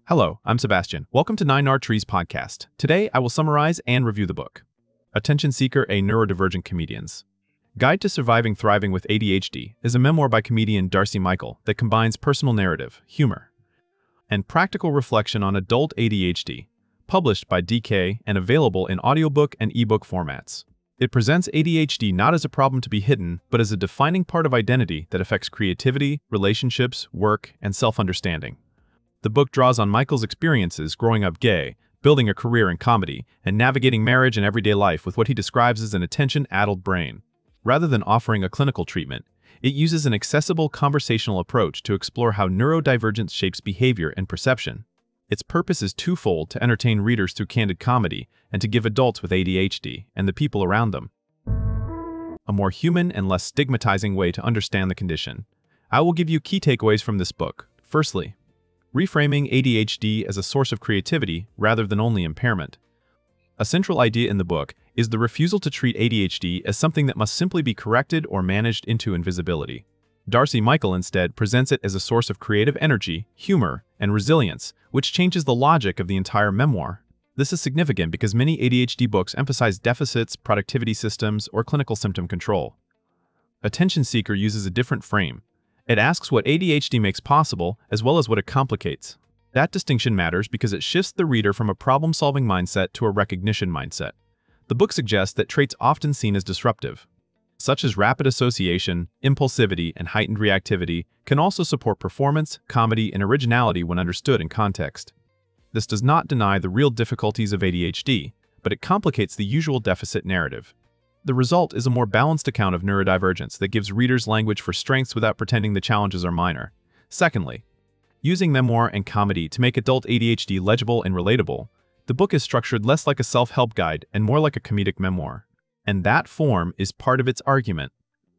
Hello, I'm Sebastian. Welcome to 9R Trees podcast. Today, I will summarize and review the book, Attention Seeker, A Neurodivergent Comedian's Guide to Surviving Thriving with ADHD is a memoir by comedian Darcy Michael that combines personal narrative, humor, and practical reflection on adult ADHD, published by DK and available in audiobook and ebook formats. It presents ADHD not as a problem to be hidden, but as a defining part of identity that affects creativity, relationships, work, and self-understanding. The book draws on Michael's experiences growing up gay, building a career in comedy, and navigating marriage and everyday life with what he describes as an attention-addled brain. Rather than offering a clinical treatment, it uses an accessible conversational approach to explore how neurodivergence shapes behavior and perception. Its purpose is twofold: to entertain readers through candid comedy and to give adults with ADHD and the people around them a more human and less stigmatizing way to understand the condition. I will give you key takeaways from this book. Firstly, reframing ADHD as a source of creativity rather than only impairment. A central idea in the book is the refusal to treat ADHD as something that must simply be corrected or managed into invisibility. Darcy Michael instead presents it as a source of creative energy, humor, and resilience, which changes the logic of the entire memoir. This is significant because many ADHD books emphasize deficits, productivity systems, or clinical symptom control. Attention Seeker uses a different frame. It asks what ADHD makes possible as well as what it complicates. That distinction matters because it shifts the reader from a problem-solving mindset to a recognition mindset. The book suggests that traits often seen as disruptive, such as rapid association, impulsivity, and heightened reactivity, can also support performance, comedy, and originality when understood in context. This does not deny the real difficulties of ADHD, but it complicates the usual deficit narrative. The result is a more balanced account of neurodivergence that gives readers language for strengths without pretending the challenges are minor. Secondly, using memoir and comedy to make adult ADHD legible and relatable, the book is structured less like a self-help guide and more like a comedic memoir. And that form is part of its argument.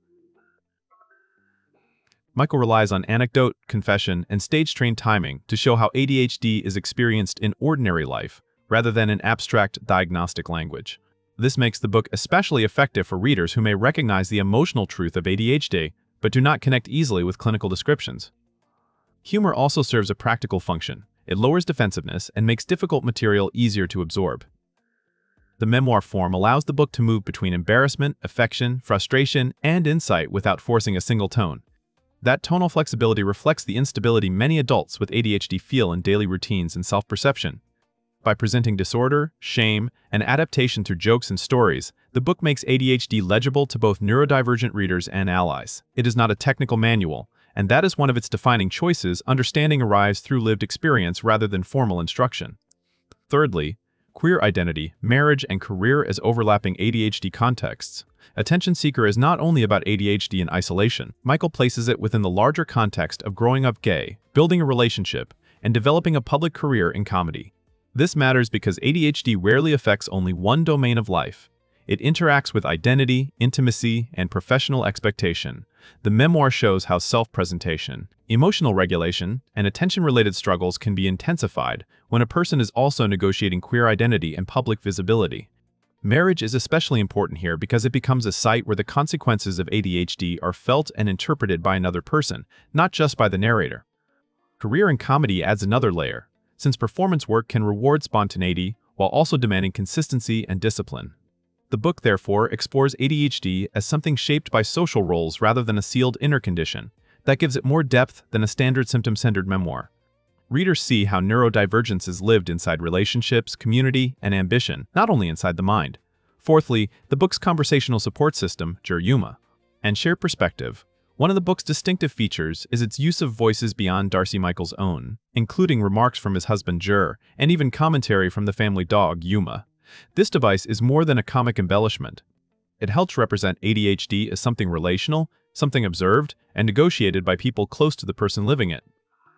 Michael relies on anecdote, confession, and stage-trained timing to show how ADHD is experienced in ordinary life, rather than in abstract diagnostic language. This makes the book especially effective for readers who may recognize the emotional truth of ADHD, but do not connect easily with clinical descriptions. Humor also serves a practical function. It lowers defensiveness and makes difficult material easier to absorb. The memoir form allows the book to move between embarrassment, affection, frustration, and insight without forcing a single tone. That tonal flexibility reflects the instability many adults with ADHD feel in daily routines and self-perception. By presenting disorder, shame, and adaptation through jokes and stories, the book makes ADHD legible to both neurodivergent readers and allies. It is not a technical manual, and that is one of its defining choices. Understanding arrives through lived experience rather than formal instruction. Thirdly, queer identity, marriage, and career as overlapping ADHD contexts. Attention Seeker is not only about ADHD in isolation. Michael places it within the larger context of growing up gay, building a relationship, and developing a public career in comedy. This matters because ADHD rarely affects only one domain of life. It interacts with identity, intimacy, and professional expectation. The memoir shows how self-presentation, emotional regulation, and attention-related struggles can be intensified when a person is also negotiating queer identity and public visibility. Marriage is especially important here because it becomes a site where the consequences of ADHD are felt and interpreted by another person, not just by the narrator. Career in comedy adds another layer, since performance work can reward spontaneity while also demanding consistency and discipline. The book, therefore, explores ADHD as something shaped by social roles rather than a sealed inner condition. That gives it more depth than a standard symptom-centered memoir. Readers see how neurodivergence is lived inside relationships, community, and ambition, not only inside the mind. Fourthly, the book's conversational support system, Yuma, and shared perspective. One of the book's distinctive features is its use of voices beyond Darcy Michael's own, including remarks from his husband Jur, and even commentary from the family dog, Yuma. This device is more than a comic embellishment. It helps represent ADHD as something relational, something observed, and negotiated by people close to the person living it.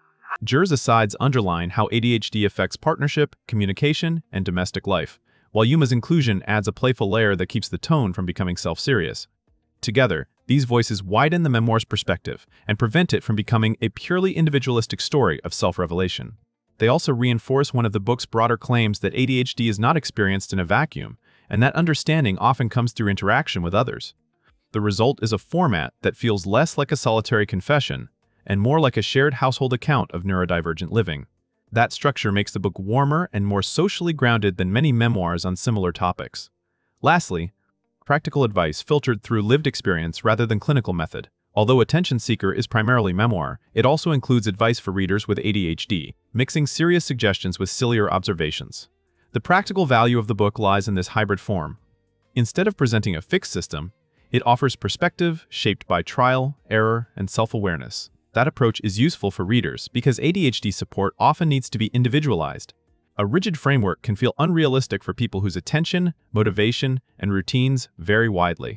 Jur's asides underline how ADHD affects partnership, communication, and domestic life, while Yuma's inclusion adds a playful layer that keeps the tone from becoming self-serious. Together, these voices widen the memoir's perspective and prevent it from becoming a purely individualistic story of self-revelation. They also reinforce one of the book's broader claims that ADHD is not experienced in a vacuum, and that understanding often comes through interaction with others. The result is a format that feels less like a solitary confession and more like a shared household account of neurodivergent living. That structure makes the book warmer and more socially grounded than many memoirs on similar topics. Lastly, practical advice filtered through lived experience rather than clinical method. Although Attention Seeker is primarily memoir, it also includes advice for readers with ADHD, mixing serious suggestions with sillier observations. The practical value of the book lies in this hybrid form. Instead of presenting a fixed system, it offers perspective shaped by trial, error, and self-awareness. That approach is useful for readers because ADHD support often needs to be individualized. A rigid framework can feel unrealistic for people whose attention, motivation, and routines vary widely.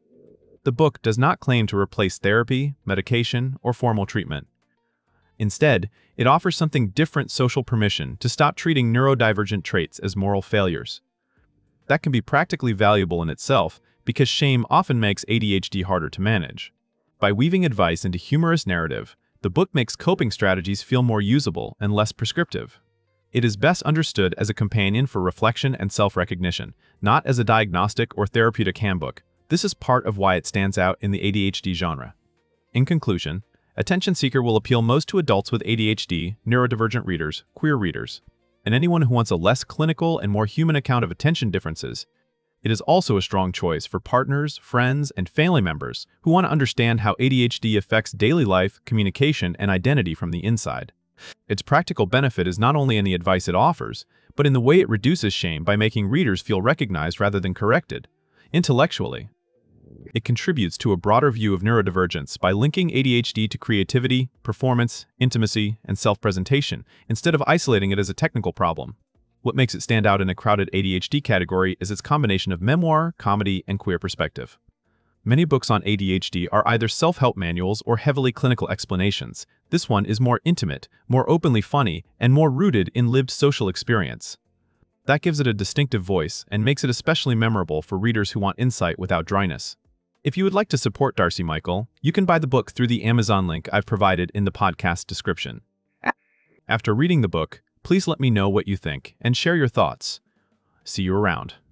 The book does not claim to replace therapy, medication, or formal treatment. Instead, it offers something different: social permission to stop treating neurodivergent traits as moral failures. That can be practically valuable in itself because shame often makes ADHD harder to manage. By weaving advice into humorous narrative, the book makes coping strategies feel more usable and less prescriptive. It is best understood as a companion for reflection and self-recognition, not as a diagnostic or therapeutic handbook. This is part of why it stands out in the ADHD genre. In conclusion, Attention Seeker will appeal most to adults with ADHD, neurodivergent readers, queer readers, and anyone who wants a less clinical and more human account of attention differences. It is also a strong choice for partners, friends, and family members who want to understand how ADHD affects daily life, communication, and identity from the inside. Its practical benefit is not only in the advice it offers, but in the way it reduces shame by making readers feel recognized rather than corrected. Intellectually, it contributes to a broader view of neurodivergence by linking ADHD to creativity, performance, intimacy, and self-presentation, instead of isolating it as a technical problem. What makes it stand out in a crowded ADHD category is its combination of memoir, comedy, and queer perspective. Many books on ADHD are either self-help manuals or heavily clinical explanations. This one is more intimate, more openly funny, and more rooted in lived social experience. That gives it a distinctive voice and makes it especially memorable for readers who want insight without dryness. If you would like to support Darcy Michael, you can buy the book through the Amazon link I've provided in the podcast description. After reading the book, please let me know what you think and share your thoughts. See you around.